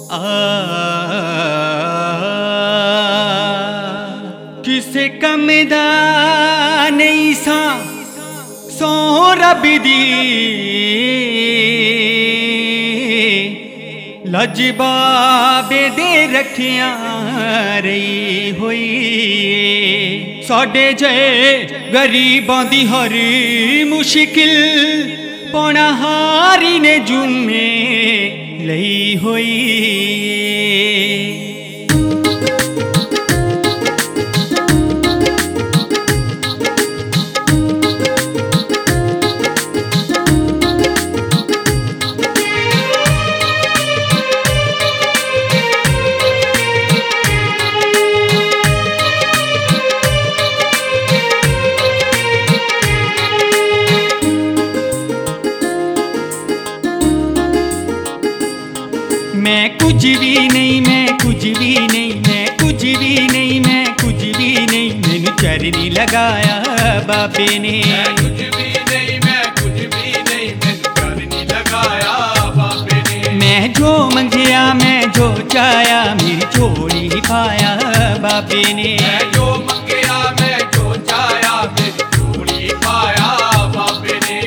किसे कम दा नहीं सा सो रब दी लजबाबे दे रखिया रही हुई साडे जे गरीबां दी हर मुश्किल पौना हारी ने जुम्मे लई हुई मैं कुछ भी नहीं, मैं कुछ भी नहीं, मैं कुछ भी नहीं, मैं कुछ भी नहीं, मैनू चरनी लगाया बाबे ने। मैं कुछ भी नहीं, मैं कुछ भी नहीं, मैनू चरनी लगाया बाबे ने। मैं जो मंगिया मैं जो चाया मेरी झोली पाया बाबे ने। मैं जो मंगिया मैं जो चाया मेरी झोली पाया बाबे ने।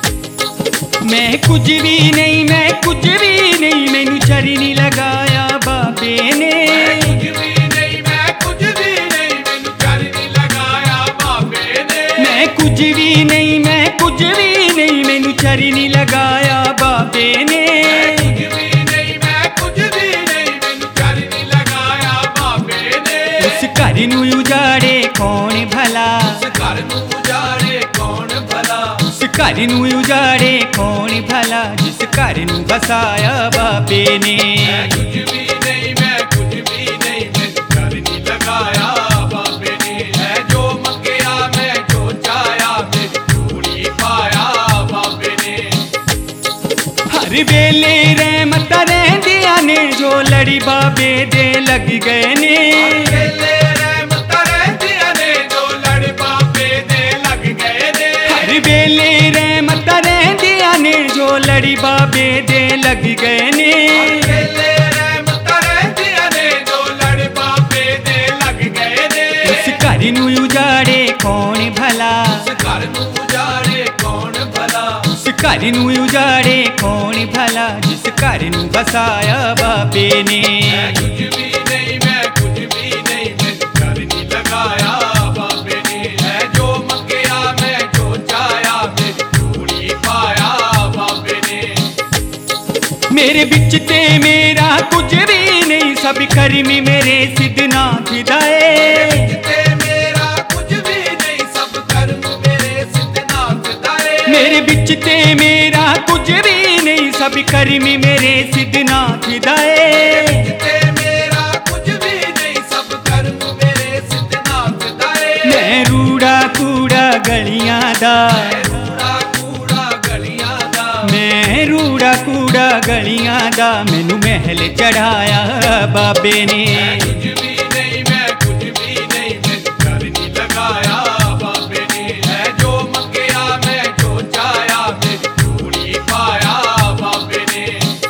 मैं कुछ भी नहीं, मैं कुछ भी नहीं, मैनू चरनी लगाया बाबे ने। मैं कुछ भी नहीं, मैं कुछ भी नहीं, मैनू चरनी लगाया बाबे ने। मैं कुछ भी नहीं, मैं कुछ भी नहीं, मैनू चरनी लगाया बाबे ने। मैं कुछ भी नहीं, मैं कुछ भी नहीं, मैनू चरनी लगाया बाबे ने। उस घर नू उजाड़े कौन भला, उस घर नू उजाड़े कौन भला, उस घर नू उजाड़े कौन भला, जिस घर नू बसाया बाबे ने। मैं कुछ भी नहीं, मैं कुछ भी नहीं, मैनू चरनी लगाया बाबे ने। मैं जो मंगिया मैं जो चाया मेरी झोली पाया बाबे ने। हर वेले रहमत रहंदियां ने जो लड़ी बाबे दे लग गए ने। वेले रहमत रहंदियां ने जो लड़ बाबे दे लग गए ने। हर वेले रहमत रहंदियां ने जो लड़ी बाबे दे लग गए ने। वेले रहमत रहंदियां ने जो लड़ बाबे दे लग गए ने। उस घर नू उजाड़े कौन भला, उस घर नू उजाड़े कौन भला, उस घर नू उजाड़े कौन भला, जिस घर नू बसाया बाबे ने। मैं कुछ भी नहीं, मैं कुछ भी नहीं, मैनू चरनी लगाया बाबे ने। मैं जो मंगिया मैं जो चाया मेरी झोली पाया बाबे ने। मेरे बिच ते मेरा कुछ भी नहीं, सब करमी मेरे सिद्धनाथ दाए। ते मेरा कुछ भी नहीं, सब कर्म मेरे सिद्धनाथ दाए। मेरे बिच ते मेरा कुछ भी नहीं, सब करमी मेरे सिद्धनाथ दाए। ते मेरा कुछ भी नहीं, सब कर्म मेरे सिद्धनाथ दाए। मैं रूड़ा कूड़ा गलियां दा, रूड़ा कूड़ा गलियां दा, मैं रूड़ा कूड़ा गलियां दा, मैनू महल चढ़ाया बाबे ने। मैं कुछ भी नहीं, मैं कुछ भी नहीं, मैनू चरनी लगाया बाबे ने। मैं जो मंगिया मैं जो चाया मेरी झोली पाया बाबे ने।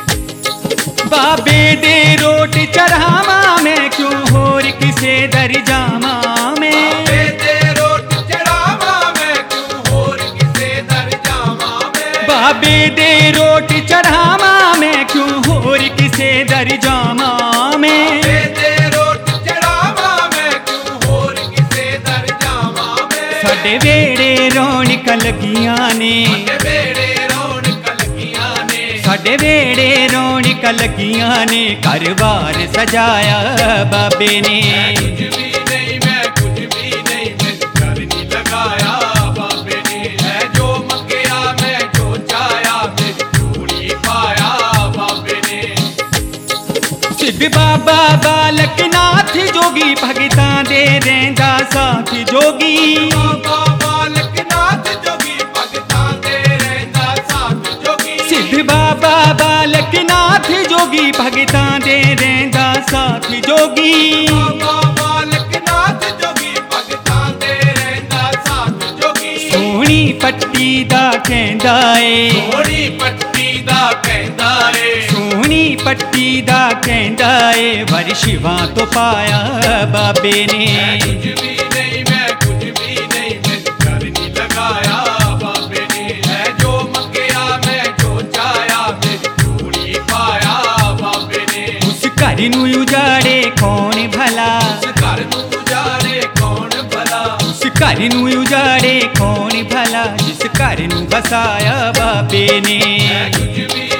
बाबे दे रोट चढ़ावा मैं क्यों होर किसे दर जावा मैं। बाबे दे रोट चढ़ावा मैं क्यों होर किसे दर जावा मैं। बाबे दे रोट चढ़ावा मैं क्यों होर किसे दर जावा मैं। बाबे दे रोट चढ़ावा मैं क्यों होर किसे दर जावा मैं। साडे वेड़े रौनक लगियां ने, वेड़े रौनक लगियां ने, साडे वेड़े रौनक लगियां ने, घर-बार सजाया बाबे ने। मैं कुछ भी नहीं, मैं कुछ भी नहीं, मैनू चरनी लगाया बाबे ने। मैं जो मंगिया मैं जो चाया मेरी झोली पाया बाबे ने। सिद्ध बाबा बालक नाथ जोगी भगतां दे रहिंदा साथ जोगी। बाबा बालक नाथ जोगी भगतां दे रहिंदा साथ जोगी। सिद्ध बाबा बालक नाथ जोगी भगतां दे रहिंदा साथ जोगी। बाबा बालक नाथ जोगी भगतां दे रहिंदा साथ जोगी। सोहणी पट्टी दा कहंदा ए, सोहणी पट्टी दा कहंदा ए, सोहणी पट्टी दा कहंदा ए वर शिवां तो पाया बाबे ने। मैं कुछ भी नहीं, मैं कुछ भी नहीं, मैनू कर नहीं लगाया बाबे ने। मैं जो मंगया मैं जो चाया, मेरी झोली पाया बाबे ने। उस घर नू उजाड़े कौन भला, उस घर नू उजाड़े कौन भला, उस घर नू उजाड़े कौन भला, जिस घर नू बसाया बाबे ने। मैं कुछ भी